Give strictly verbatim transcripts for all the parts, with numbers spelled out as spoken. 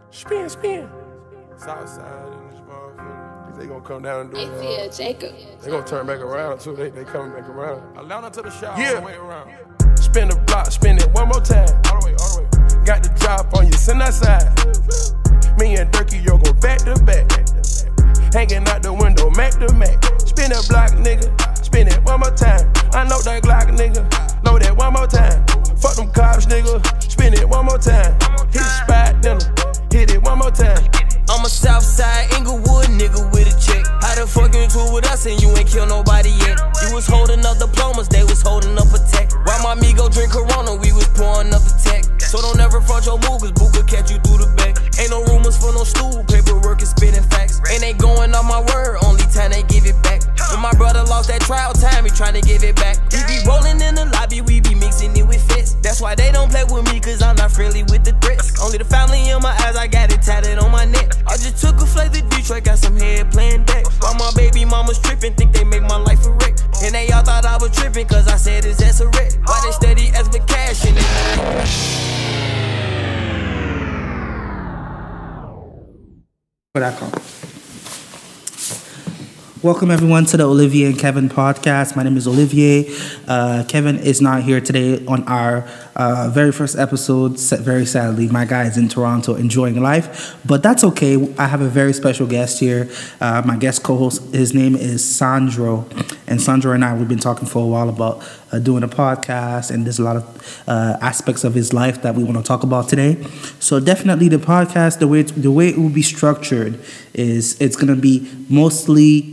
Spin, spin. Southside in this motherfucker. They gonna come down and do it. Hey, Jacob. They gonna turn back around too. They they coming back around. Atlanta to the shop. Yeah. All the way around. Spin the block, spin it one more time. All the way, all the way. Got the drop on you, send that side. Me and Durkee, yo, go back to back. Hanging out the window, Mac to Mac. Spin the block, nigga. Spin it one more time. I know that Glock, nigga. Load that one more time. Fuck them cops, nigga. Spin it one more time. Hit the spot, then hit it one more time. I'm a Southside Inglewood nigga with a check. How the fuck you tour with us and you ain't kill nobody yet? You was holding up diplomas, they was holding up a tech. While my amigo drink Corona, we was pouring up the tech. So don't ever front your move, cause Boo could catch you through the back. Ain't no rumors for no stool, paperwork is spitting facts. And they going on my word, only time they give it back. When my brother lost that trial time, he tryna give it back. We be rolling in the lobby, we be mixing it with fits. That's why they don't play with me, cause I'm not friendly with the threats. Only the family in my eyes, I got it tatted on my neck. I just took a flight to Detroit, got some head playing deck. While my baby mamas tripping, think they make my life a wreck. And they all thought I was tripping, cause I said it's as a wreck. Why they steady as for cash in it? Where that come? Welcome everyone to the Olivier and Kevin podcast. My name is Olivier. Uh, Kevin is not here today on our uh, very first episode. Very sadly, my guy is in Toronto enjoying life, but that's okay. I have a very special guest here. Uh, my guest co-host, his name is Sandro, and Sandro and I we've been talking for a while about uh, doing a podcast, and there's a lot of uh, aspects of his life that we want to talk about today. So definitely the podcast, the way it, the way it will be structured is it's gonna be mostly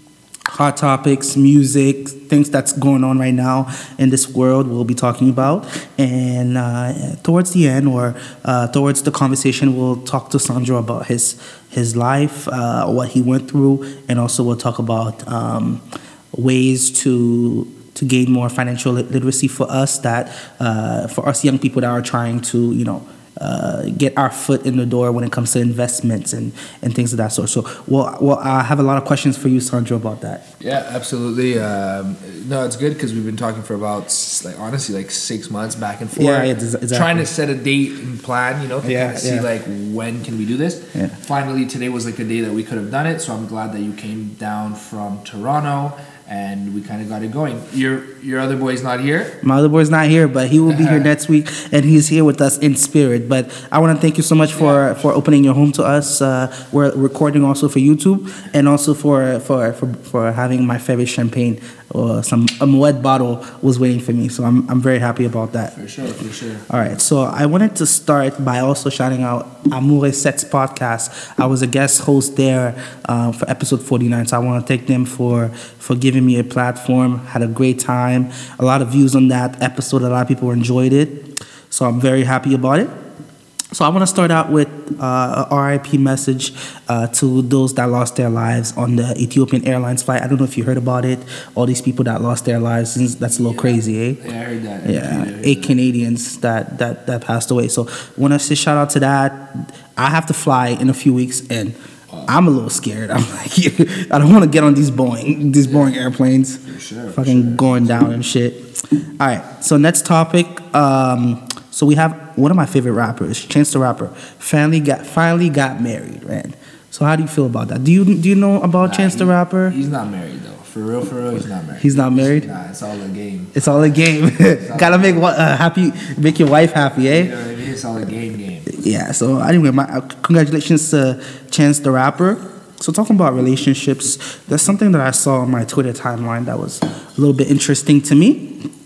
hot topics, music, things that's going on right now in this world we'll be talking about. And uh, towards the end or uh, towards the conversation, we'll talk to Sandro about his his life, uh, what he went through, and also we'll talk about um, ways to to gain more financial literacy for us that uh, for us young people that are trying to, you know, Uh, get our foot in the door when it comes to investments and, and things of that sort. So, well, well, I have a lot of questions for you, Sandro, about that. Yeah, absolutely. Um, no, it's good because we've been talking for about, like, honestly, like six months back and forth. Yeah, exactly. Trying to set a date and plan, you know, to yeah, kind of see, yeah. like, when can we do this. Yeah. Finally, today was, like, the day that we could have done it. So I'm glad that you came down from Toronto and we kind of got it going. Your your other boy's not here? My other boy's not here, but he will be here next week, and he's here with us in spirit. But I want to thank you so much for, yeah. for opening your home to us. Uh, we're recording also for YouTube, and also for for, for, for having my favorite champagne. Uh, some a Moet bottle was waiting for me, so I'm I'm very happy about that. For sure, for sure. All right, so I wanted to start by also shouting out Amour et Sex podcast. I was a guest host there uh, for episode forty-nine, so I want to thank them for for giving me a platform. Had a great time, a lot of views on that episode. A lot of people enjoyed it, so I'm very happy about it. So I want to start out with uh, a R I P message uh, to those that lost their lives on the Ethiopian Airlines flight. I don't know if you heard about it. All these people that lost their lives, that's a little yeah. crazy, eh? Yeah, I heard that. Yeah, I heard eight that. Canadians that, that, that passed away. So I want to say shout out to that. I have to fly in a few weeks, and wow. I'm a little scared. I'm like, I don't want to get on these Boeing, these yeah. Boeing airplanes. For sure. Fucking for sure. going down and shit. All right, so next topic. Um, So we have one of my favorite rappers, Chance the Rapper, finally got finally got married, man. So how do you feel about that? Do you do you know about Nah, Chance he, the Rapper? He's not married though. For real, for real, he's not married. He's not married? Nah, it's all a game. It's all a game. Gotta make what uh, happy, make your wife happy, eh? You know what I mean? It's all a game, game. Yeah. So anyway, my uh, congratulations to Chance the Rapper. So talking about relationships, there's something that I saw on my Twitter timeline that was a little bit interesting to me.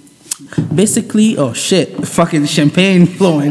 Basically, oh shit, fucking champagne flowing.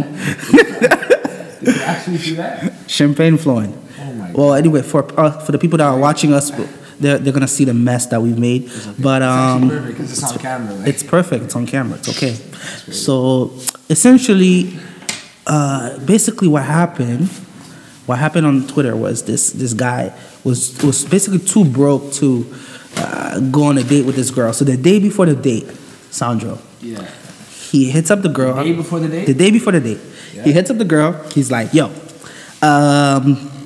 Did you actually do that? Champagne flowing. Oh my God. Well, anyway, for uh, for the people that are watching us, they're they're gonna see the mess that we've made. Okay. But um, it's actually perfect because it's on camera. Right? It's perfect. It's on camera. It's okay. So essentially, uh, basically, what happened, what happened on Twitter was this this guy was was basically too broke to uh, go on a date with this girl. So the day before the date, Sandro. Yeah. He hits up the girl. The day before the date? The day before the date. Yeah. He hits up the girl. He's like, yo, um,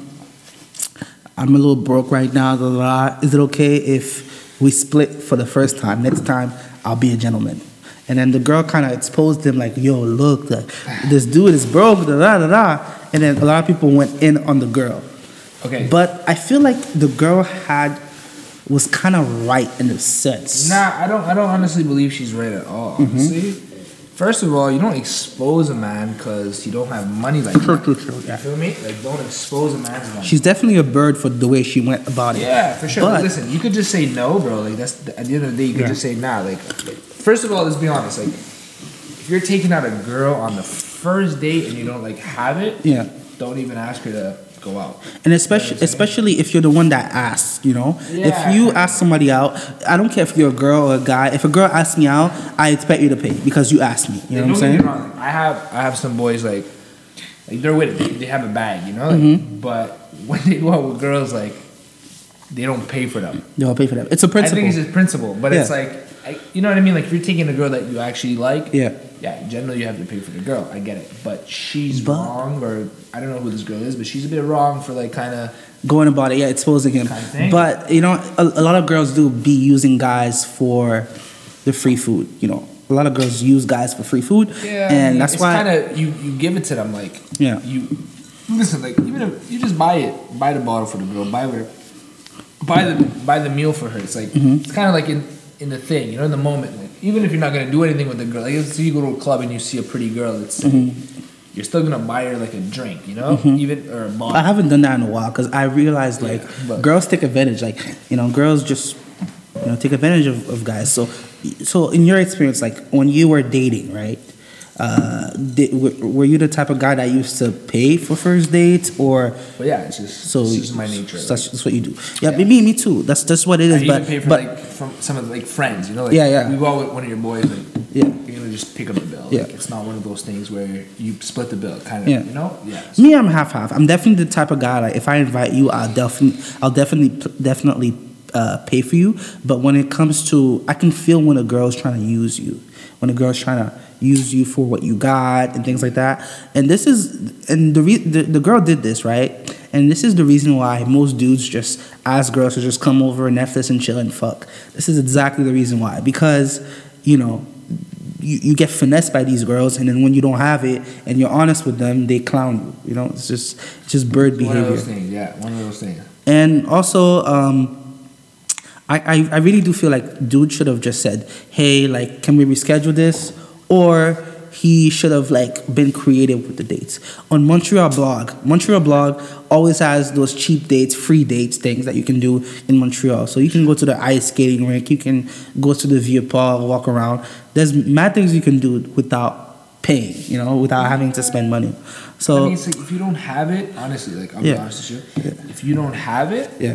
I'm a little broke right now. Blah, blah, blah. Is it okay if we split for the first time? Next time, I'll be a gentleman. And then the girl kind of exposed him like, yo, look, like, this dude is broke, da, da, da, da. and then a lot of people went in on the girl. Okay. But I feel like the girl had was kind of right in a sense. Nah, I don't. I don't honestly believe she's right at all. Honestly, mm-hmm. First of all, you don't expose a man because you don't have money like true, that. True, true, yeah. You feel me? Like, don't expose a man's money. She's definitely a bird for the way she went about it. Yeah, for sure. But, but listen, you could just say no, bro. Like that's at the end of the day, you could yeah. just say nah. Like, first of all, let's be honest. Like, if you're taking out a girl on the first date and you don't like have it, yeah, don't even ask her to go out. And especially you know especially if you're the one that asks, you know. Yeah. If you ask somebody out, I don't care if you're a girl or a guy. If a girl asks me out, I expect you to pay because you asked me. You know yeah, what I'm saying? Wrong. I have I have some boys like like they're with it. They have a bag, you know. Like, mm-hmm. But when they go out with girls, like they don't pay for them. They don't pay for them. It's a principle. I think it's a principle, but yeah. It's like I, you know what I mean. Like if you're taking a girl that you actually like, yeah. Yeah, generally you have to pay for the girl. I get it, but she's but, wrong, or I don't know who this girl is, but she's a bit wrong for like kind of going about it. Yeah, exposing him. Kind of thing. But you know, a, a lot of girls do be using guys for the free food. You know, a lot of girls use guys for free food. Yeah, and I mean, that's it's why kind of you you give it to them like yeah you listen like even if you just buy it, buy the bottle for the girl, buy her, buy the buy the meal for her. It's like mm-hmm. it's kind of like in in the thing, you know, in the moment. Like, even if you're not gonna do anything with the girl, like if you go to a club and you see a pretty girl, it's mm-hmm. you're still gonna buy her like a drink, you know, mm-hmm. even or a bottle. I haven't done that in a while because I realized like yeah, girls take advantage, like you know, girls just you know take advantage of, of guys. So, so in your experience, like when you were dating, right? Uh, did, were, were you the type of guy that used to pay for first dates, or? But yeah, it's just so it's just my nature. That's, like, that's what you do. Yeah, yeah. me, me too. That's that's what it is. I but even pay for but, like from some of the, like friends, you know, like yeah, yeah. we go out with one of your boys, like yeah, you're gonna just pick up the bill. Yeah, like, it's not one of those things where you split the bill, kind of. Yeah. You know. Yeah. So. Me, I'm half half. I'm definitely the type of guy like if I invite you, I'll definitely, I'll definitely, definitely uh, pay for you. But when it comes to, I can feel when a girl's trying to use you, when a girl's trying to use you for what you got and things like that. And this is, and the, re, the the girl did this, right? And this is the reason why most dudes just ask girls to just come over and Netflix and chill and fuck. This is exactly the reason why. Because, you know, you, you get finessed by these girls, and then when you don't have it and you're honest with them, they clown you. You know, it's just it's just bird behavior. One of those things, yeah, one of those things. And also, um, I, I, I really do feel like dude should have just said, hey, like, can we reschedule this? Or he should have like been creative with the dates. On Montreal Blog, Montreal Blog always has those cheap dates, free dates, things that you can do in Montreal. So you can go to the ice skating rink, you can go to the Vieux Port, walk around. There's mad things you can do without paying, you know, without having to spend money. So I mean, it's like if you don't have it, honestly, like I'll yeah. be honest with you, yeah. if you don't have it, yeah,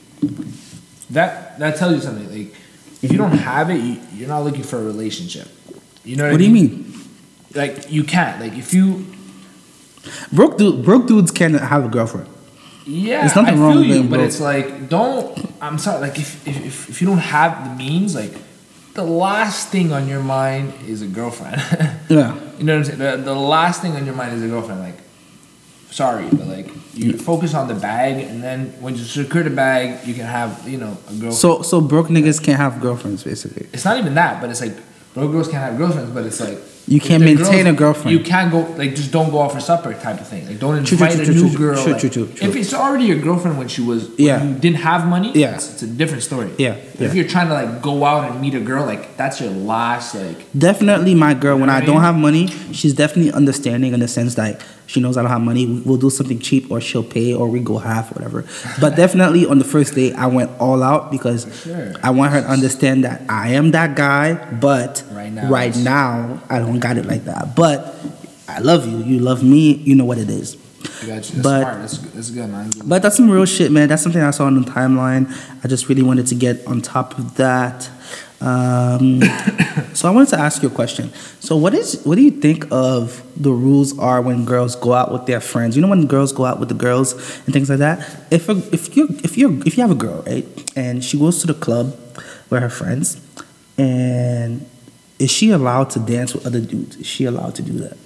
that that tells you something. Like if you don't have it, you, you're not looking for a relationship. You know what, what I do mean? you mean? Like you can't. Like if you broke dude, broke dudes can have a girlfriend. Yeah, there's nothing I wrong feel with you, being but broke. it's like don't. I'm sorry. Like if, if if you don't have the means, like the last thing on your mind is a girlfriend. Yeah, you know what I'm saying. The, the last thing on your mind is a girlfriend. Like, sorry, but like you yeah. focus on the bag, and then when you secure the bag, you can have you know a girlfriend. So so broke niggas can't have girlfriends, basically. It's not even that, but it's like broke girls can't have girlfriends, but it's like. You can't maintain girls, a girlfriend. You can't go like just don't go out for supper type of thing. Like don't invite true, true, a true, new true, girl. True, like, true, true, true. If it's already your girlfriend when she was when yeah. you didn't have money, yeah, it's, it's a different story. Yeah, If yeah. you're trying to like go out and meet a girl, like that's your last like. Definitely, my girl. You know when I, I don't mean? have money, she's definitely understanding in the sense that she knows I don't have money. We'll do something cheap, or she'll pay, or we go half, whatever. But definitely on the first date, I went all out because sure. I want her to understand that I am that guy. But right now, right now, I don't got it like that. But I love you. You love me. You know what it is. I got you. That's but, smart. That's, that's good, man. But that's some real shit, man. That's something I saw on the timeline. I just really wanted to get on top of that. Um, so I wanted to ask you a question. So what is what do you think of the rules are when girls go out with their friends? You know when girls go out with the girls and things like that. If a, if you if you if you have a girl, right, and she goes to the club with her friends, and is she allowed to dance with other dudes? Is she allowed to do that?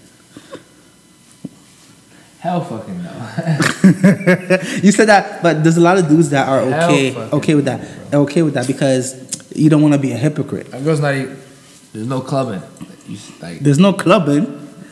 Hell fucking no. You said that, but there's a lot of dudes that are okay Hell okay with that. No, okay with that because you don't want to be a hypocrite. That girl's not even. There's no clubbing. You, like, There's no clubbing.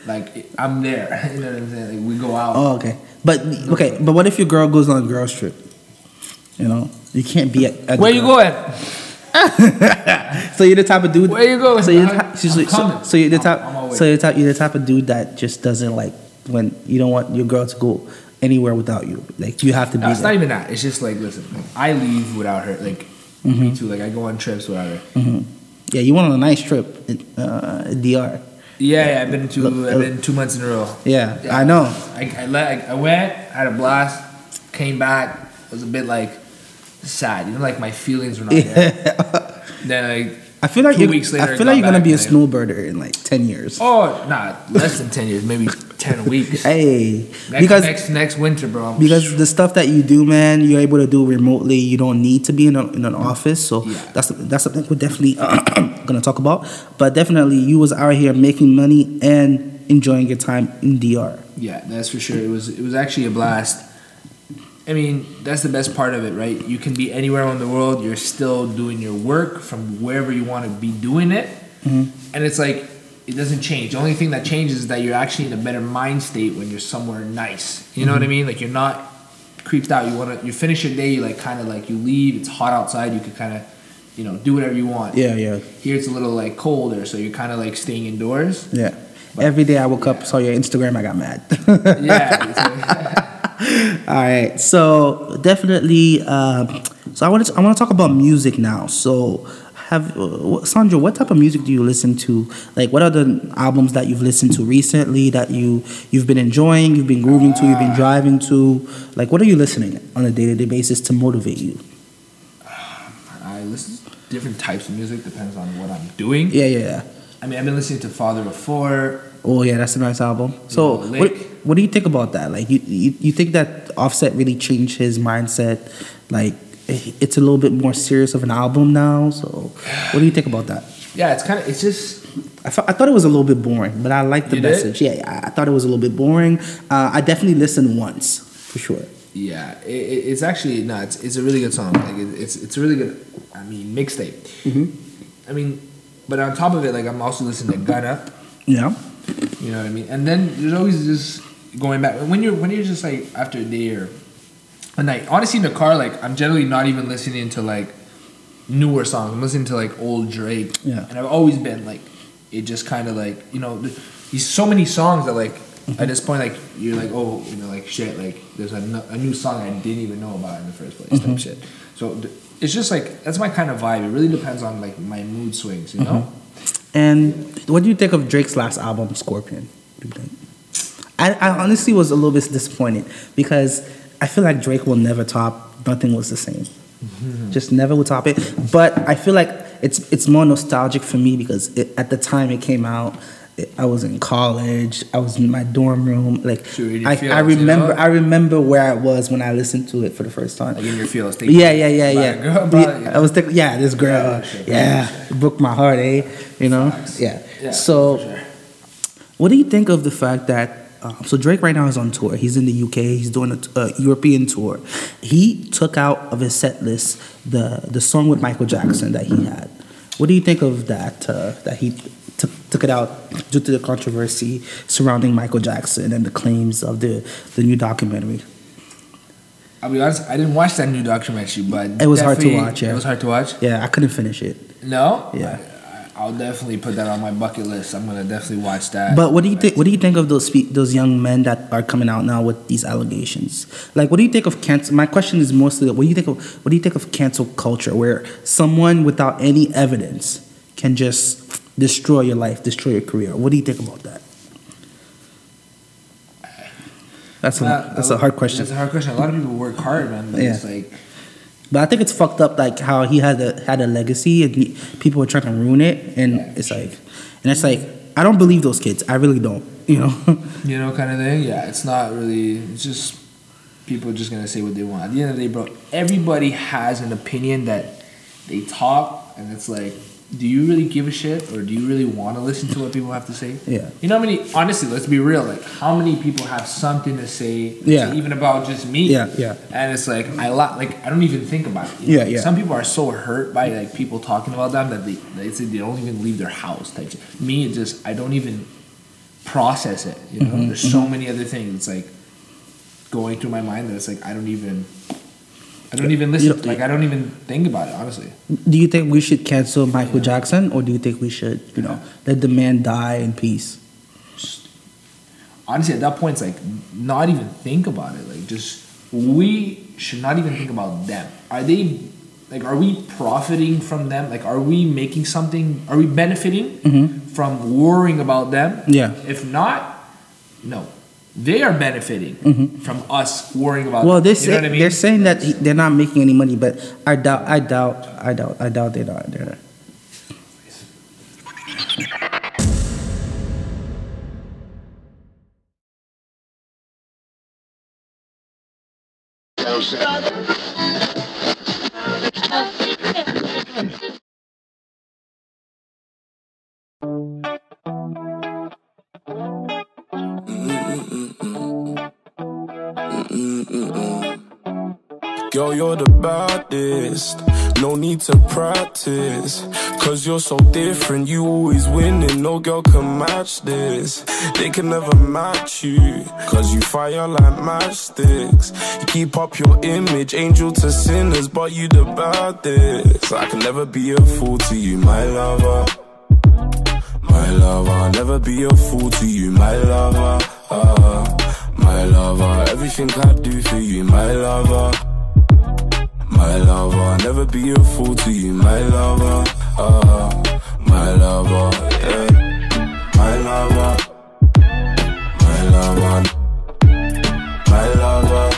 like I'm there. You know what I'm saying? Like we go out. Oh, okay. But okay, but what if your girl goes on a girls trip? You know, you can't be at. at Where you going? So you're the type of dude. Where you going? So you're, I'm the, so, coming. so you're the type. I'm- I'm on my way. so you're the type. You're the type of dude that just doesn't like when you don't want your girl to go anywhere without you. Like you have to be. No, it's there. not even that. It's just like, listen, like, I leave without her. Like Mm-hmm. me too. Like I go on trips without her. hmm Yeah, you went on a nice trip in uh, D R. Yeah, yeah, I've been to. Look, I've look. been two months in a row. Yeah, Yeah. I know. I I, let, I went, had a blast, came back. It was a bit like sad. You know, like my feelings were not there. Then like I feel like two you're, weeks later, I feel got like you're gonna back be a and I- snowbirder in like ten years. Oh, not less than ten years, maybe ten weeks. Hey, Next, because next next winter, bro. I'm because the stuff that you do, man, you're able to do remotely. You don't need to be in, a, in an office. So Yeah. that's that's something we're definitely gonna talk about. But definitely, you was out here making money and enjoying your time in D R. Yeah, that's for sure. It was it was actually a blast. I mean, that's the best part of it, right? You can be anywhere in the world. You're still doing your work from wherever you want to be doing it, Mhm. and it's like it doesn't change. The only thing that changes is that you're actually in a better mind state when you're somewhere nice. You know what I mean? Like you're not creeped out. You want to you finish your day. You like kind of like you leave. It's hot outside. You could kind of you know do whatever you want. Yeah, yeah, Here it's a little like colder, so you're kind of like staying indoors. yeah. Every day I woke up, saw your Instagram, I got mad. Yeah. it's- All right, so definitely. Um, so I want to I want to talk about music now. So, have uh, Sandra, what type of music do you listen to? Like, what are the albums that you've listened to recently that you you've been enjoying, you've been grooving to, you've been driving to? Like, what are you listening on a day to day basis to motivate you? I listen to different types of music, depends on what I'm doing. Yeah, yeah, yeah. I mean, I've been listening to Father of Four. Oh yeah, that's a nice album. So, Yeah, what, Lick. what do you think about that? Like, you, you you think that Offset really changed his mindset? Like, it's a little bit more serious of an album now. So, what do you think about that? Yeah, it's kind of, it's just, I, th- I thought it was a little bit boring, but I liked the You did? message. Yeah, yeah, I thought it was a little bit boring. Uh, I definitely listened once for sure. yeah, it, it- it's actually, no, it's, it's a really good song. Like, it, it's it's a really good, I mean, mixtape. Mhm. I mean, but on top of it, like, I'm also listening to Gunna. Yeah. You know what I mean? And then there's always just going back. When you're, when you're just, like, after a day or a night, honestly, in the car, like, I'm generally not even listening to, like, newer songs. I'm listening to, like, old Drake. Yeah. And I've always been, like, it just kind of, like, you know, th- these so many songs that, like, Mm-hmm. at this point, like, you're like, oh, you know, like, shit, like, there's a, no- a new song I didn't even know about in the first place, Mm-hmm. type shit. So th- it's just, like, that's my kind of vibe. It really depends on, like, my mood swings, you know? And what do you think of Drake's last album, Scorpion? What do you think? I, I honestly was a little bit disappointed because I feel like Drake will never top Nothing Was the Same. Just never will top it. But I feel like it's it's more nostalgic for me because it, at the time it came out, it, I was in college. I was in my dorm room. Like Sure, in your I, feelings, I you remember know? I remember where I was when I listened to it for the first time. Like, in your feels. Take Yeah, yeah, yeah, by yeah. a girl, Yeah, by- yeah. I was thinking, yeah, this girl, Yeah, yeah, sure. yeah, broke my heart, eh? You know, yeah. Yeah, so, for sure. what do you think of the fact that? Um, so Drake right now is on tour. He's in the U K. He's doing a t- uh, European tour. He took out of his set list the the song with Michael Jackson that he had. What do you think of that? Uh, that he took took it out due to the controversy surrounding Michael Jackson and the claims of the the new documentary. I'll be honest, I didn't watch that new documentary, but It was hard to definitely- watch, yeah. It was hard to watch. Yeah, I couldn't finish it. No, Yeah. I, I'll definitely put that on my bucket list. I'm gonna definitely watch that. But what do you think? What do you think of those pe- those young men that are coming out now with these allegations? Like, what do you think of cancel? My question is mostly, what do you think of? What do you think of cancel culture, where someone without any evidence can just destroy your life, destroy your career? What do you think about that? That's a That- that's a hard question. That's a hard question. A lot of people work hard, man. But Yeah. It's like, But I think it's fucked up, like how he had a had a legacy and he, people were trying to ruin it, and Yeah. it's like, and it's like, I don't believe those kids. I really don't. You know. you know, kind of thing. Yeah, it's not really. It's just people are just gonna say what they want. At the end of the day, bro, everybody has an opinion that they talk, and it's like, do you really give a shit, or do you really want to listen to what people have to say? Yeah. You know how many? Honestly, let's be real. Like, how many people have something to say? Yeah. Even about just me. Yeah, yeah. And it's like I lot. Like I don't even think about it. you know? Yeah, yeah. Some people are so hurt by like people talking about them that they they say they don't even leave their house. Type shit. Me, it just I don't even process it. You know, mm-hmm, there's mm-hmm. so many other things like going through my mind that it's like I don't even, I don't even listen. You know, like I don't even think about it. Honestly. Do you think we should cancel Michael yeah. Jackson, or do you think we should, you know, let the man die in peace? Honestly, at that point, it's like not even think about it. Like just we should not even think about them. Are they like? Are we profiting from them? Like, are we making something? Are we benefiting mm-hmm. from worrying about them? Yeah. If not, no. They are benefiting mm-hmm. from us worrying about. Well, them. They You know what I mean? They're saying that they're not making any money, but I doubt, I doubt, I doubt, I doubt they're not. They're. Girl, you're the baddest, no need to practice, cause you're so different, you always winning, no girl can match this. They can never match you, cause you fire like matchsticks. You keep up your image, angel to sinners, but you the baddest. I can never be a fool to you, my lover. My lover, I'll never be a fool to you, my lover. uh, My lover, everything I do for you, my lover. My lover, I'll never be a fool to you, my lover. uh, My lover, yeah. My lover, my lover, my lover,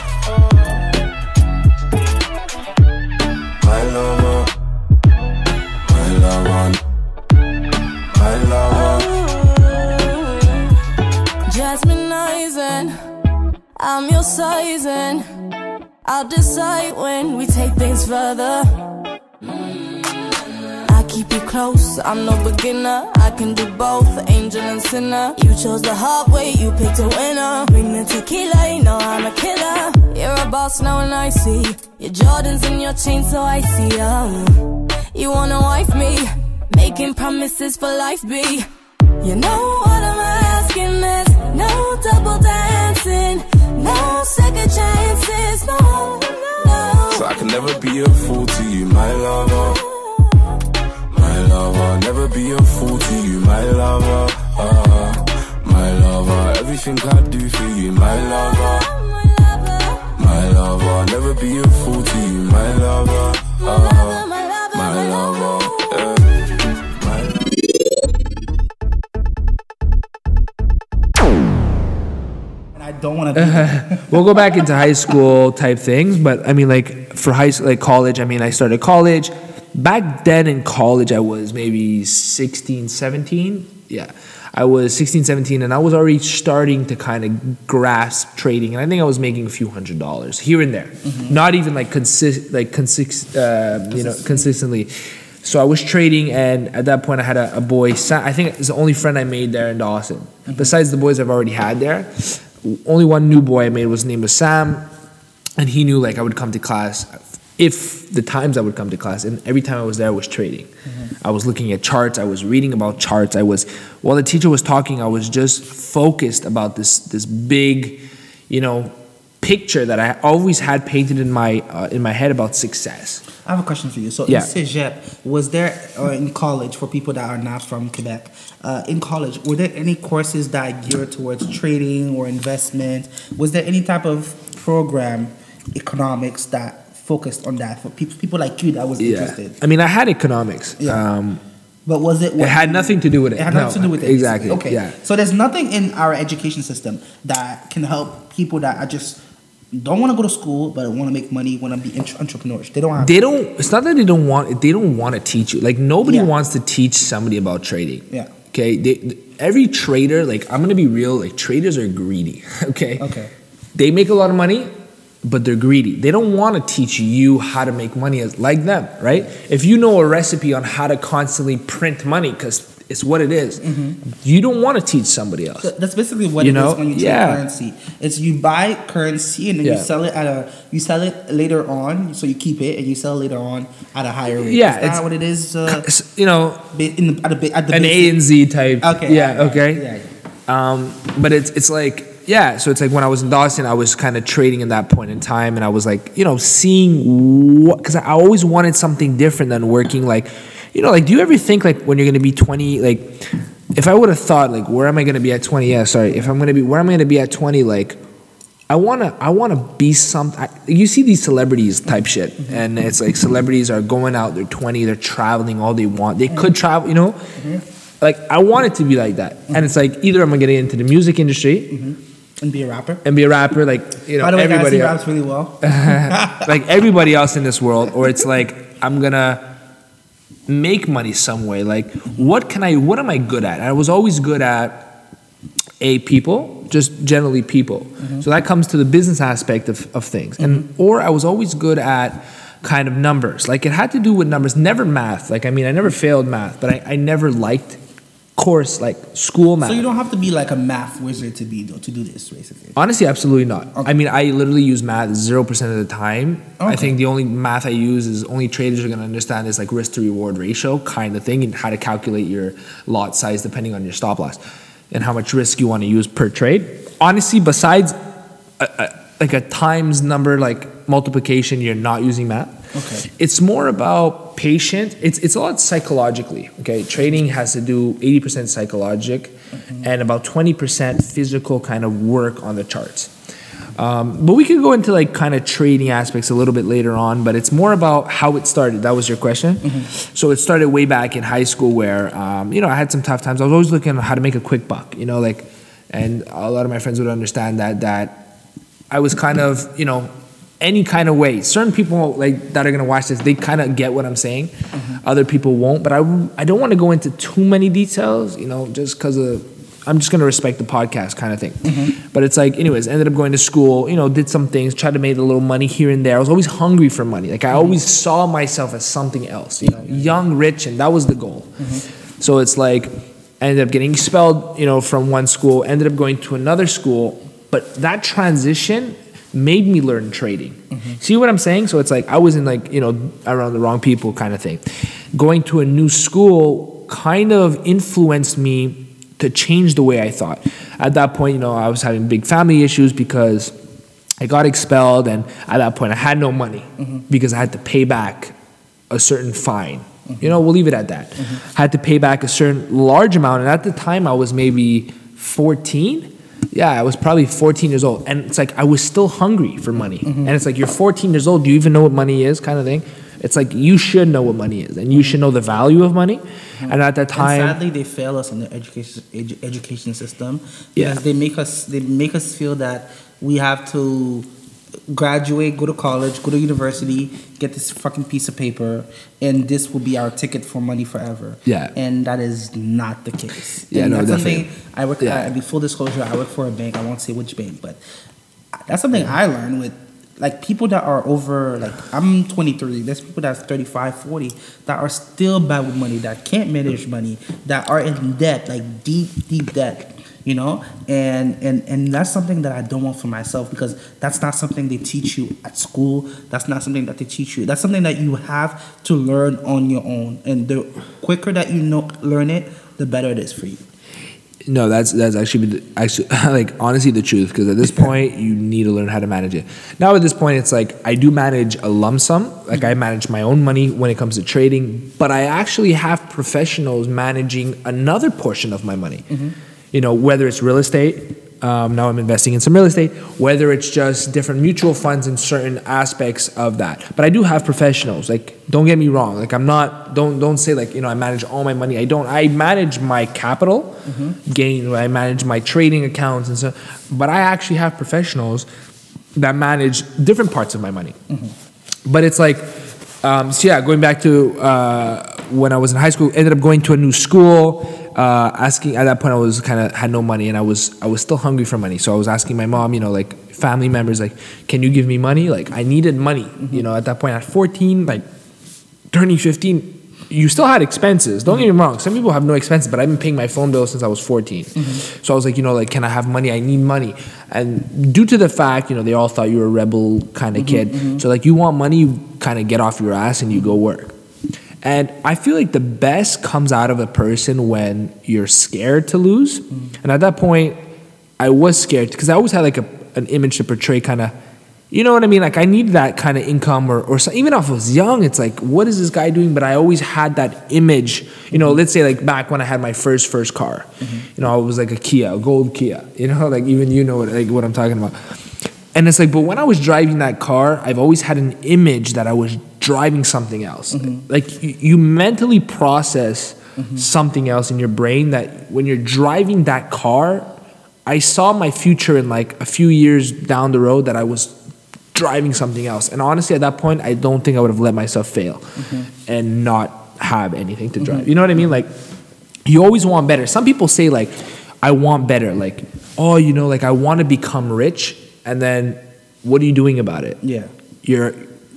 my lover, my lover, my lover. Jasmine eyes and I'm your size, and I'll decide when we take things further. I keep you close, I'm no beginner. I can do both, angel and sinner. You chose the hard way, you picked a winner. Bring the tequila, you know I'm a killer. You're a boss now and I see your Jordans and your chain, so I see um, you wanna wife me, making promises for life, B. You know what I'm asking is no double dancing, no second chances, no, no. So I can never be a fool to you, my lover. My lover, I'll never be a fool to you, my lover. uh, My lover, everything I do for you, my lover. My lover, I'll never be a fool to you, my lover. uh, My lover, yeah. I don't want to. Uh, we'll go back into high school type things, but I mean, like for high school, like college. I mean, I started college. Back then in college, I was maybe sixteen, seventeen. Yeah, I was sixteen, seventeen, and I was already starting to kind of grasp trading. And I think I was making a few hundred dollars here and there, mm-hmm. not even like consist, like consist, uh, you know, consistently. So I was trading, and at that point, I had a, a boy. Sam, I think it's the only friend I made there in Dawson. Mm-hmm. Besides the boys I've already had there, only one new boy I made was named was Sam, and he knew like I would come to class. If the times I would come to class, and every time I was there, I was trading. Mm-hmm. I was looking at charts. I was reading about charts. I was, while the teacher was talking, I was just focused about this this big, you know, picture that I always had painted in my uh, in my head about success. I have a question for you. So, yeah. in Cégep, was there, or in college, for people that are not from Quebec, uh, in college, were there any courses that geared towards trading or investment? Was there any type of program, economics, that focused on that for people people like you that was yeah. interested? I mean, I had economics. Yeah. Um, but was it? It had nothing to do with it. It had nothing no, to do with it. Exactly. Okay. Yeah. So there's nothing in our education system that can help people that are just don't want to go to school but want to make money, want to be entrepreneurs. They don't have. They don't. It's not that they don't want. They don't want to teach you. Like nobody Yeah. wants to teach somebody about trading. Yeah. Okay. They, every trader, like I'm gonna be real. Like traders are greedy. Okay. Okay. They make a lot of money, but they're greedy. They don't want to teach you how to make money as like them, right? If you know a recipe on how to constantly print money, because it's what it is, mm-hmm. you don't want to teach somebody else. So that's basically what you it know? is when you trade yeah. currency. It's you buy currency and then Yeah. you sell it at a you sell it later on, so you keep it and you sell later on at a higher rate. Yeah, is that it's- what it is? Uh, You know, in the, at, the, at the an basic- A and Z type. Okay. Yeah. Okay. Yeah, yeah. Um, but it's it's like, yeah, so it's like when I was in Dawson, I was kind of trading in that point in time, and I was like, you know, seeing what, because I always wanted something different than working. Like, you know, like, do you ever think like when you're going to be twenty, like, if I would have thought like, where am I going to be at twenty? Yeah, sorry, if I'm going to be, where am I going to be at twenty? Like, I wanna, I wanna be some. I, you see these celebrities type shit, mm-hmm. and it's like celebrities are going out. They're twenty. They're traveling all they want. They could travel, you know. Mm-hmm. Like I want it to be like that, mm-hmm. and it's like either I'm gonna get into the music industry mm-hmm. and be a rapper, and be a rapper, like you know, by the way, everybody guys, he raps really well, like everybody else in this world, or it's like I'm gonna make money some way. Like what can I? What am I good at? I was always good at a people, just generally people. Mm-hmm. So that comes to the business aspect of, of things. Mm-hmm. And or I was always good at kind of numbers. Like it had to do with numbers, never math. Like I mean, I never failed math, but I, I never liked course like school math. So you don't have to be like a math wizard to be to do this, basically. Honestly, absolutely not. Okay. I mean, I literally use math zero percent of the time. Okay. I think the only math I use is only traders are going to understand is like risk to reward ratio kind of thing, and how to calculate your lot size depending on your stop loss and how much risk you want to use per trade. Honestly, besides a, a, like a times number, like multiplication, you're not using math. Okay. It's more about patient. It's it's a lot psychologically. Okay, trading has to do eighty percent psychologic, mm-hmm. and about twenty percent physical kind of work on the charts. Um, but we could go into like kind of trading aspects a little bit later on, but it's more about how it started. That was your question? Mm-hmm. So it started way back in high school where, um, you know, I had some tough times. I was always looking at how to make a quick buck, you know, like, and a lot of my friends would understand that, that I was kind of, you know, any kind of way. Certain people like that are going to watch this, they kind of get what I'm saying. Mm-hmm. Other people won't, but I, I don't want to go into too many details, you know, just because of, I'm just going to respect the podcast kind of thing. Mm-hmm. But it's like, anyways, ended up going to school, you know, did some things, tried to make a little money here and there. I was always hungry for money. Like I always saw myself as something else, you know, young, rich, and that was the goal. Mm-hmm. So it's like, I ended up getting expelled, you know, from one school, ended up going to another school. But that transition made me learn trading. Mm-hmm. See what I'm saying? So it's like, I was in like, you know, around the wrong people kind of thing. Going to a new school kind of influenced me to change the way I thought. At that point, you know, I was having big family issues because I got expelled, and at that point I had no money mm-hmm. because I had to pay back a certain fine. Mm-hmm. You know, we'll leave it at that. Mm-hmm. I had to pay back a certain large amount, and at the time I was maybe fourteen. Yeah, I was probably fourteen years old, and it's like I was still hungry for money. Mm-hmm. And it's like, you're fourteen years old, do you even know what money is, kind of thing? It's like, you should know what money is, and you should know the value of money. Mm-hmm. And at that time, and sadly, they fail us in the education edu- education system because yeah. they make us they make us feel that we have to graduate, go to college, go to university, get this fucking piece of paper, and this will be our ticket for money forever. Yeah, and that is not the case. Yeah, and no, that's definitely. something I work. Yeah. I, I mean, full disclosure, I work for a bank. I won't say which bank, but that's something I learned with. Like people that are over, like I'm twenty-three, there's people that's thirty-five, forty that are still bad with money, that can't manage money, that are in debt, like deep, deep debt, you know? And and and that's something that I don't want for myself, because that's not something they teach you at school. That's not something that they teach you. That's something that you have to learn on your own. And the quicker that you know learn it, the better it is for you. No, that's that's actually actually like honestly the truth, because at this point you need to learn how to manage it. Now at this point it's like I do manage a lump sum, like I manage my own money when it comes to trading, but I actually have professionals managing another portion of my money. Mm-hmm. You know, whether it's real estate, um, now I'm investing in some real estate, whether it's just different mutual funds in certain aspects of that. But I do have professionals. Like, don't get me wrong. Like, I'm not. Don't don't say like, you know, I manage all my money. I don't. I manage my capital mm-hmm. gain. I manage my trading accounts and so. But I actually have professionals that manage different parts of my money. Mm-hmm. But it's like, um, so yeah, going back to uh, when I was in high school, ended up going to a new school. Uh, asking at that point, I was kind of had no money, and I was I was still hungry for money. So I was asking my mom, you know, like family members, like, can you give me money? Like, I needed money. Mm-hmm. You know, at that point, at fourteen, like turning fifteen, you still had expenses. Don't mm-hmm. get me wrong. Some people have no expenses, but I've been paying my phone bill since I was fourteen. Mm-hmm. So I was like, you know, like, can I have money? I need money. And due to the fact, you know, they all thought you were a rebel kind of mm-hmm, kid. Mm-hmm. So like, you want money, you kind of get off your ass and you go work. And I feel like the best comes out of a person when you're scared to lose. Mm-hmm. And at that point, I was scared because I always had like a, an image to portray kind of, you know what I mean? Like I needed that kind of income or, or so, even if I was young, it's like, what is this guy doing? But I always had that image, you know, mm-hmm. let's say like back when I had my first, first car, mm-hmm. you know, I was like a Kia, a gold Kia, you know, like even you know what, like what I'm talking about. And it's like, but when I was driving that car, I've always had an image that I was driving something else. Mm-hmm. Like you, you mentally process mm-hmm. something else in your brain that when you're driving that car, I saw my future in like a few years down the road that I was driving something else. And honestly, at that point, I don't think I would have let myself fail mm-hmm. and not have anything to drive. Mm-hmm. You know what I mean? Like you always want better. Some people say like, I want better. Like, oh, you know, like I want to become rich. And then what are you doing about it? Yeah. You're,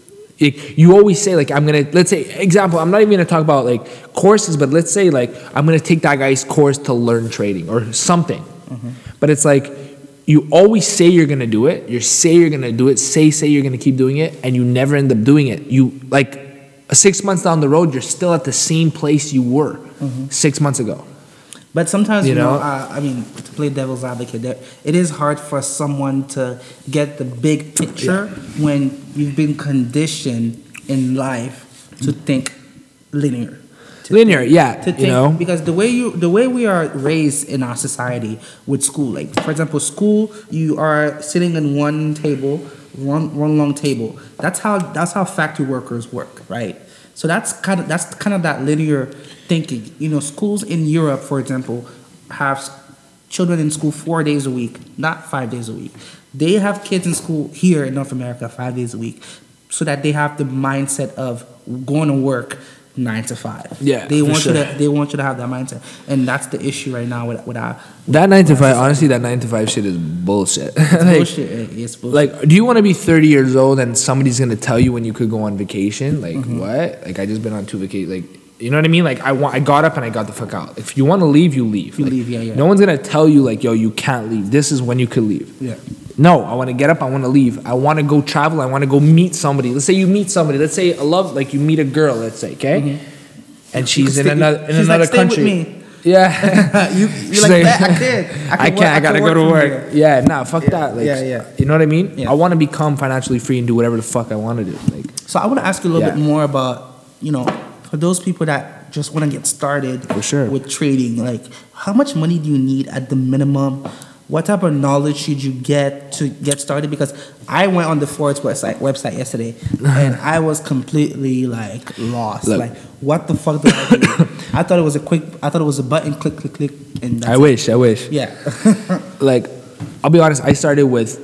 it, you always say like, I'm going to, let's say, example, I'm not even going to talk about like courses, but let's say like, I'm going to take that guy's course to learn trading or something. Mm-hmm. But it's like, you always say you're going to do it. You say you're going to do it. Say, say you're going to keep doing it. And you never end up doing it. You like six months down the road, you're still at the same place you were mm-hmm. six months ago. But sometimes, you, you know, know uh, I mean, to play devil's advocate, there, it is hard for someone to get the big picture yeah. when you've been conditioned in life to think linear. To linear, think, yeah, to think, you know, because the way you, the way we are raised in our society with school, like for example, school, you are sitting in one table, one one long table. That's how that's how factory workers work, right? So that's kind of that's kind of that linear thinking. You know, schools in Europe, for example, have children in school four days a week, not five days a week. They have kids in school here in North America five days a week, so that they have the mindset of going to work nine to five. Yeah, they want sure. you to they want you to have that mindset, and that's the issue right now with with our that nine to five. Honestly, that nine to five shit is bullshit. It's like, bullshit. It's bullshit. Like, do you want to be thirty years old and somebody's gonna tell you when you could go on vacation? Like mm-hmm. what? Like I just been on two vacations. Like you know what I mean? Like I want I got up and I got the fuck out. If you want to leave, you leave. You like, leave. Yeah, yeah. No one's gonna tell you like yo, you can't leave. This is when you could leave. Yeah. No, I want to get up. I want to leave. I want to go travel. I want to go meet somebody. Let's say you meet somebody. Let's say a love like you meet a girl. Let's say okay. Mm-hmm. And she's in another in she's another like, stay country. With me. Yeah, you you're like, like I can't. I, I can't. I, I gotta go to work. Here. Yeah, nah, fuck yeah, that. Like, yeah, yeah. You know what I mean? Yeah. I want to become financially free and do whatever the fuck I want to do. Like, so I want to ask you a little yeah. bit more about, you know, for those people that just want to get started for sure. with trading. Like, how much money do you need at the minimum? What type of knowledge should you get to get started? Because I went on the Forex website website yesterday, and I was completely like lost. Look. Like, what the fuck do I do? I thought it was a quick. I thought it was a button, click, click, click, and that's I wish. it. I wish. Yeah. Like, I'll be honest. I started with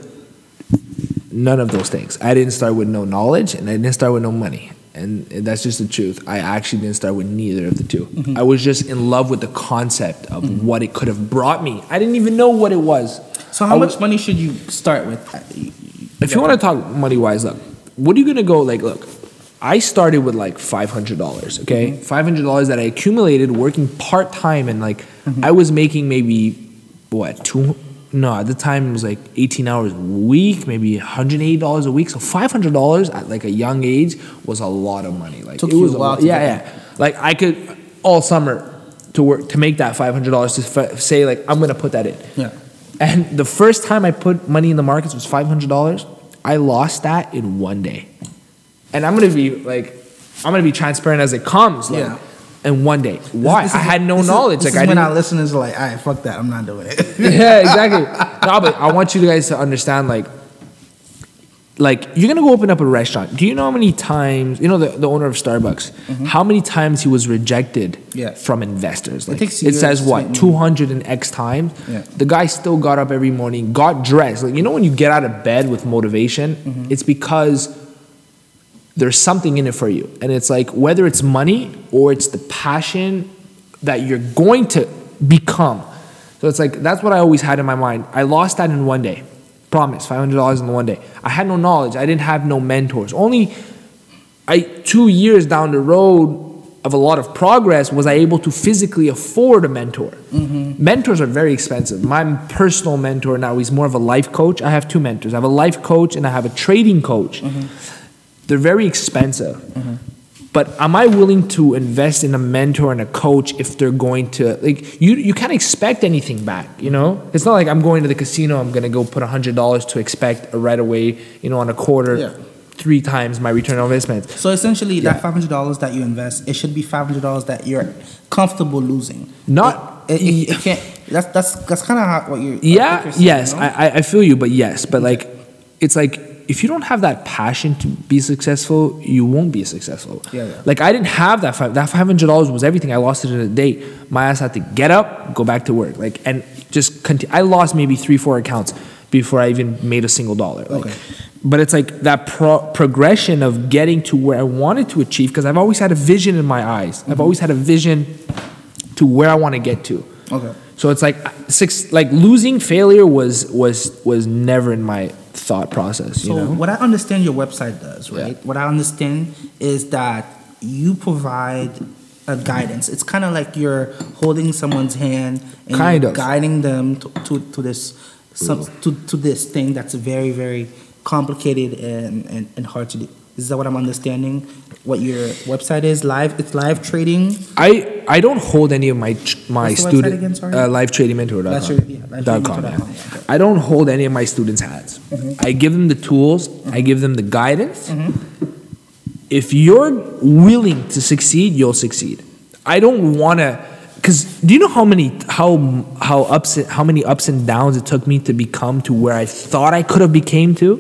none of those things. I didn't start with no knowledge, and I didn't start with no money. And that's just the truth. I actually didn't start with neither of the two. Mm-hmm. I was just in love with the concept of mm-hmm. what it could have brought me. I didn't even know what it was. So how I much w- money should you start with? If you want to talk money-wise, look, what are you going to go, like, look, I started with, like, five hundred dollars, okay? Mm-hmm. five hundred dollars that I accumulated working part-time, and, like, mm-hmm. I was making maybe, what, two No, at the time it was like eighteen hours a week, maybe one hundred eighty dollars a week. So five hundred dollars at like a young age was a lot of money. Like Took it was you a while lot, to yeah, get yeah. Like I could all summer to work to make that five hundred dollars to f- say like I'm gonna put that in. Yeah. And the first time I put money in the markets was five hundred dollars. I lost that in one day. And I'm gonna be like, I'm gonna be transparent as it comes. Like, yeah. And one day, why? This, this I had no is, knowledge. This like is I when didn't. our listeners are like, "All right, fuck that. I'm not doing it." Yeah, exactly. No, but I want you guys to understand, like, like you're gonna go open up a restaurant. Do you know how many times? You know the, the owner of Starbucks. Mm-hmm. How many times he was rejected yeah. from investors? Like, it, it says what two hundred and X times. Yeah. The guy still got up every morning, got dressed. Like you know when you get out of bed with motivation, mm-hmm. it's because there's something in it for you. And it's like, whether it's money or it's the passion that you're going to become. So it's like, that's what I always had in my mind. I lost that in one day. Promise, five hundred dollars in one day. I had no knowledge. I didn't have no mentors. Only I two years down the road of a lot of progress was I able to physically afford a mentor. Mm-hmm. Mentors are very expensive. My personal mentor now, he's more of a life coach. I have two mentors. I have a life coach and I have a trading coach. Mm-hmm. They're very expensive. Mm-hmm. But am I willing to invest in a mentor and a coach if they're going to, like, you you can't expect anything back, you know? It's not like I'm going to the casino, I'm going to go put one hundred dollars to expect a right away, you know, on a quarter, Yeah. three times my return on investment. So essentially, Yeah. that five hundred dollars that you invest, it should be five hundred dollars that you're comfortable losing. Not- It, it, it, it can't. That's that's that's kind of what you're. I think Yeah, you're saying, yes, you know? I, I- I feel you, but yes, but like, it's like, if you don't have that passion to be successful, you won't be successful. Yeah, yeah. Like, I didn't have that five, that five hundred dollars was everything. I lost it in a day. My ass had to get up, go back to work, like, and just continue. I lost maybe three, four accounts before I even made a single dollar. Like, Okay. But it's like that pro- progression of getting to where I wanted to achieve, because I've always had a vision in my eyes. Mm-hmm. I've always had a vision to where I want to get to. Okay. So it's like six, like losing, failure was was was never in my thought process. You So know, what I understand your website does, right? Yeah. What I understand is that you provide a guidance. It's kind of like you're holding someone's hand and Kind you're of. guiding them to, to, to this some, to, to this thing that's very very complicated and, and, and hard to do. Is that what I'm understanding? What your website is? Live? It's live trading. I I don't hold any of my tr- my What's the website student again, sorry? uh, live trading mentor dot com. Live Trading- yeah, live dot trading com, mentor yeah. dot com, yeah, okay. I don't hold any of my students' hands. I give them the tools. I give them the guidance. If you're willing to succeed, you'll succeed. I don't want to, because do you know how many how how ups how many ups and downs it took me to become to where I thought I could have became to?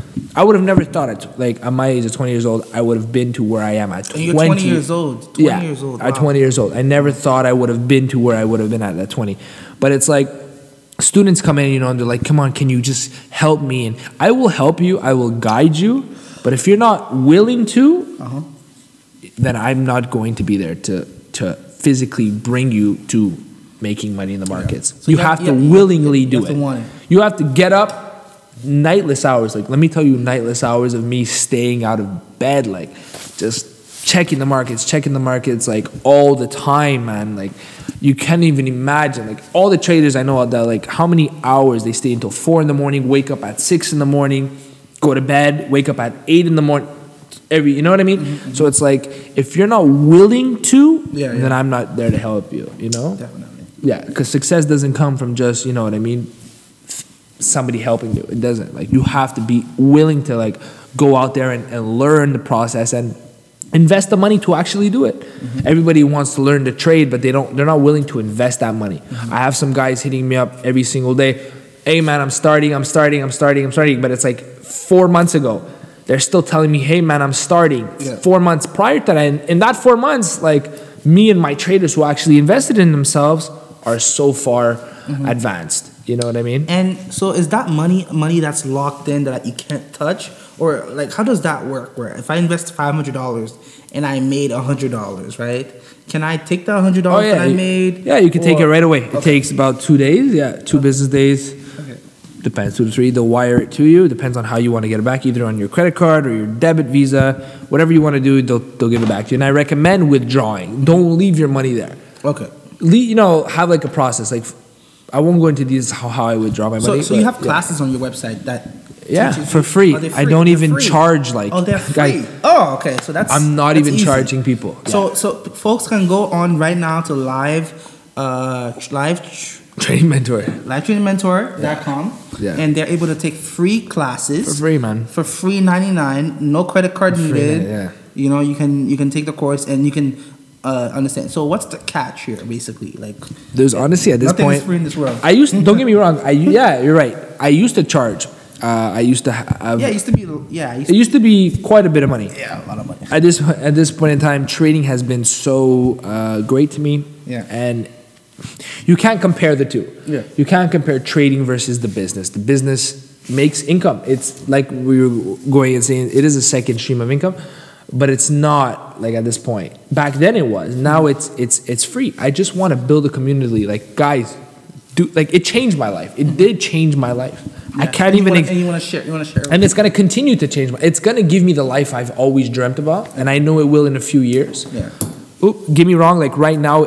I would have never thought it. Like at my age of twenty years old, I would have been to where I am at And twenty. you're twenty years old. twenty yeah, years old. at wow. twenty years old. I never thought I would have been to where I would have been at at twenty. But it's like students come in, you know, and they're like, "Come on, can you just help me?" And I will help you. I will guide you. But if you're not willing to, Uh-huh. then I'm not going to be there to to physically bring you to making money in the markets. So you, you have, have- to you have- willingly you do have it. to want it. You have to get up nightless hours. Like, let me tell you, nightless hours of me staying out of bed, like just checking the markets, checking the markets, like all the time, man. Like, you can't even imagine. Like, all the traders I know out there, like how many hours they stay until four in the morning, wake up at six in the morning, go to bed, wake up at eight in the morning. Every, you know what I mean? Mm-hmm, So it's like, if you're not willing to, Yeah, then yeah. I'm not there to help you, you know? Definitely. Yeah, because success doesn't come from just, you know what I mean, somebody helping you. It doesn't. Like, you have to be willing to, like, go out there and, and learn the process and invest the money to actually do it. Mm-hmm. Everybody wants to learn to trade, but they don't, they're not willing to invest that money. Mm-hmm. I have some guys hitting me up every single day. Hey, man, I'm starting, I'm starting, I'm starting, I'm starting. But it's like four months ago. They're still telling me, hey, man, I'm starting. Yeah. Four months prior to that. And in that four months, like, me and my traders who actually invested in themselves are so far Mm-hmm. advanced. You know what I mean? And so is that money money that's locked in that you can't touch? Or like how does that work? Where if I invest five hundred dollars and I made one hundred dollars, right? Can I take that one hundred dollars that I you- made? Yeah, you can take it or- right away. It Okay. takes about two days. Yeah, two business days. Okay. Depends, two to three. They'll wire it to you. Depends on how you want to get it back, either on your credit card or your debit, Visa, whatever you want to do. They'll they'll give it back to you. And I recommend withdrawing. Don't leave your money there. Okay. Le you know, have like a process. Like, I won't go into these how, how I withdraw my So, money. so you but, have classes on your website that Yeah, teach you- for free. Are they I don't They're even free? charge, like- Oh, they're Guy- free. Oh, okay. So that's I'm not that's even easy. charging people. So so folks can go on right now to live uh live tr- Training mentor live trading mentor dot com Yeah. and they're able to take free classes for free, man. for free ninety-nine, no credit card Free, needed. yeah. You know, you can you can take the course and you can uh, understand. So what's the catch here, basically? Like There's honestly at this nothing point. is free in this world. I used. Don't get me wrong. I yeah, you're right. I used to charge. Uh, I used to have. yeah, it used to be. Yeah, it used It to, used to be quite a bit of money. yeah, a lot of money. At this at this point in time, trading has been so uh, great to me. Yeah. And you can't compare the two. Yeah. You can't compare trading versus the business. The business makes income. It's like we were going and saying, it is a second stream of income, but it's not like at this point. Back then it was. Now it's it's it's free. I just want to build a community. Like, guys, do like it changed my life. It did change my life. I Yeah. can't And you even. wanna- ex- and you want to share. You want to share. and it's gonna continue to change. My, it's gonna give me the life I've always dreamt about, and I know it will in a few years. yeah, Oop, get me wrong. Like right now,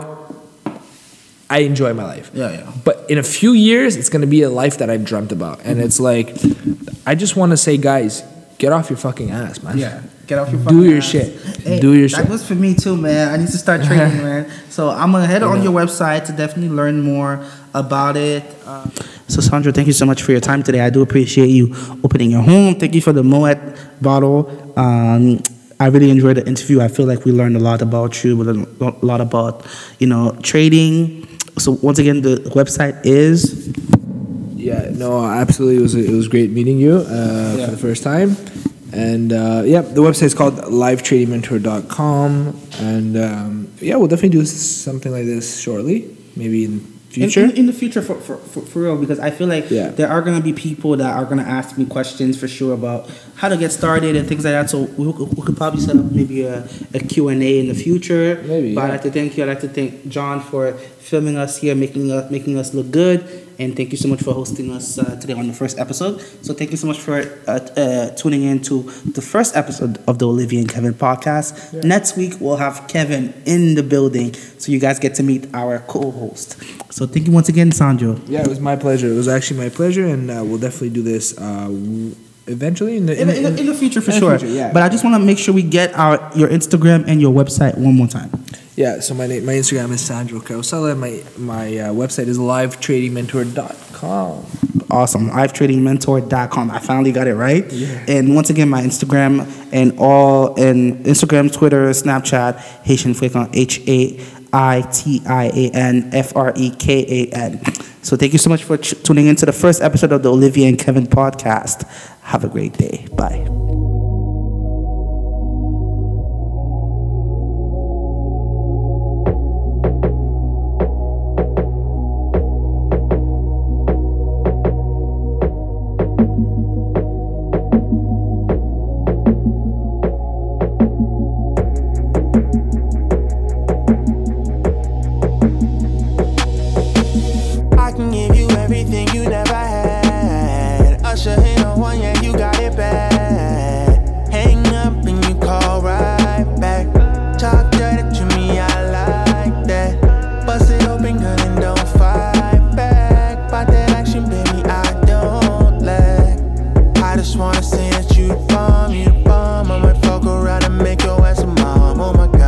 I enjoy my life. yeah, yeah. But in a few years, it's gonna be a life that I've dreamt about, and it's like, I just want to say, guys, get off your fucking ass, man. Yeah. Get off your Do fucking your ass. shit. Hey, Do your that shit. was for me too, man. I need to start trading, man. So I'm gonna head on your website to definitely learn more about it. Uh, so Sandro, thank you so much for your time today. I do appreciate you opening your home. Thank you for the Moet bottle. Um, I really enjoyed the interview. I feel like we learned a lot about you, we learned a lot about, you know, trading. So once again, the website is. Yeah, no, absolutely. It was it was great meeting you uh, Yeah. for the first time. And uh, yeah, the website is called live trading mentor dot com. And um, yeah, we'll definitely do something like this shortly, maybe in future. In, in, in the future, for, for, for, for real, because I feel like Yeah. there are going to be people that are going to ask me questions for sure about how to get started and things like that. So we, we could probably set up maybe a, a Q and A in the future. Maybe, But yeah. I'd like to thank you. I'd like to thank John for filming us here, making us, making us look good. And thank you so much for hosting us uh, today on the first episode. So thank you so much for uh, uh, tuning in to the first episode of the Olivia and Kevin podcast. Yeah. Next week, we'll have Kevin in the building. So you guys get to meet our co-host. So thank you once again, Sandro. Yeah, it was my pleasure. It was actually my pleasure, and uh, we'll definitely do this uh, w- eventually in the In, the- in, the- in the future, for in the sure. future, yeah. But I just want to make sure we get our your Instagram and your website one more time. Yeah, so my name, my Instagram is Sandro Carosella. My my uh, website is live trading mentor dot com. Awesome. live trading mentor dot com. I finally got it right. Yeah. And once again, my Instagram and all and Instagram, Twitter, Snapchat, Haitian Frequent, H A I T I A N F R E K A N. So thank you so much for ch- tuning into the first episode of the Olivia and Kevin podcast. Have a great day. Bye. I can give you everything you never had. Usher in a one, yeah, you got it bad. Hang up and you call right back. Talk dirty to me, I like that. Bust it open, girl, and don't fight back. By that action, baby, I don't lack. I just wanna say that you the bomb, you the bomb. I might fuck around and make your ass a mom. Oh my god.